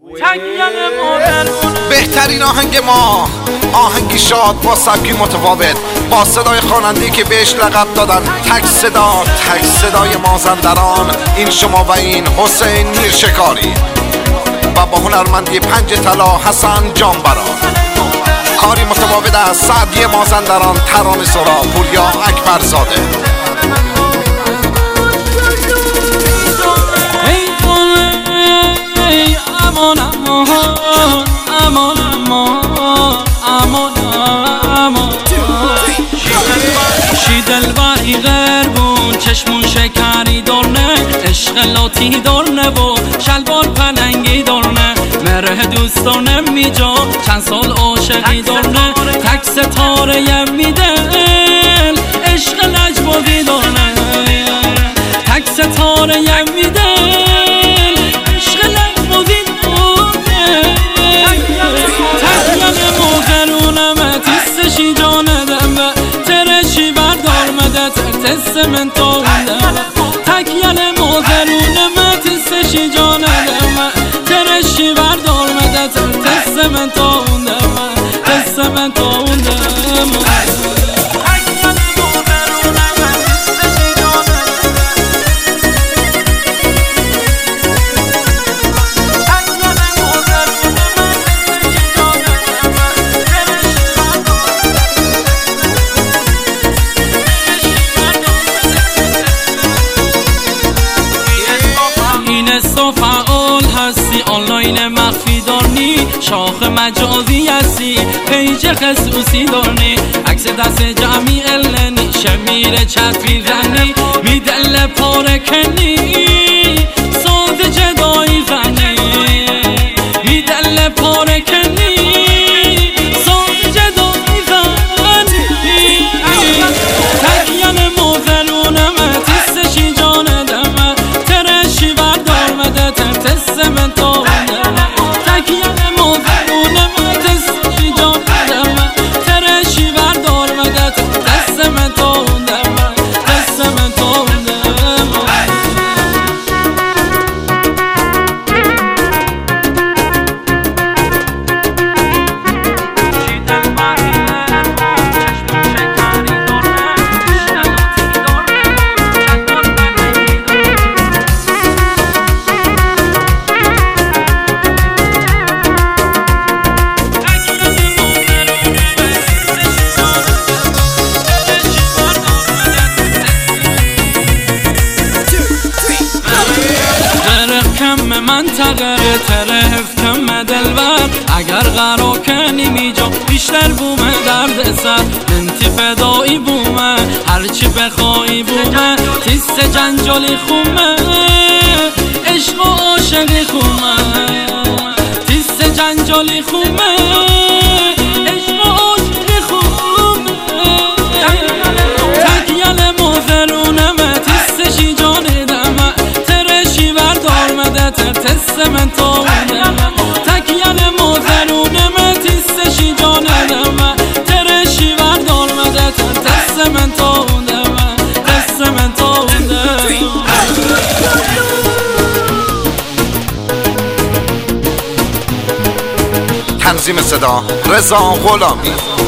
بهترین آهنگ ما آهنگی شاد با سبکی متفاوت، با صدای خواننده‌ای که بهش لقب دادن تک صدای مازندران. این شما و این حسین میرشکاری و با هنرمندی 5 طلا حسن جانبرا. کاری متفاوت از سعدی مازندران، ترانه سرا، پوریا اکبرزاده. امان امان امان امان امان شیدلبری غربون چشمون شکری دارنه، عشق لاتی دارنه و شلوار پلنگی دارنه، مره دوست دارنه میجا چند سال عاشقی دارنه، تک ستاره یم میدل عشق لجبازی دارنه، تک ستاره یم میدل عشق لجبازی تیسشی جانه دمه ترشی بردار مده ترتس من تاونده تکیل موزرونه تیسشی جانه دمه ترشی بردار مده ترتس من تاونده ترس من تاونده فعال هستی آنلاین مخفی دارنی، شاخ مجازی هستی پیج خصوصی دارنی، عکس دست جمعی النی شمیر چطفی زنی میدل پارکنی ساز جدایی زنی میدل پارکنی ساز جدایی زنی تکیل موزرونم تیسشی جانه دمه ترشی بردار مده ترتس من تاونده تکیل موزرونم تیسشی جانه دمه ترشی بردار مده ترتس من تاونده ترس من تاونده منطقه طرف کم دلبر اگر قرار کنی میجا بیشتر بومه درد سر انتی فدایی بومه هرچی بخوایی بومه تیست جنجالی خومه عشق و عاشقی خومه تیست جنجالی خومه عشق و عاشقی خومه تکیل موزرونمه تیستشی جانه دمه ترشی بردار مده ترتس من تاونده تکیل موزرونمه تیستشی جانه دمه ترشی بردار مده ترتس من تاونده ترس من تاونده. تنظیم صدا رضا غلامی.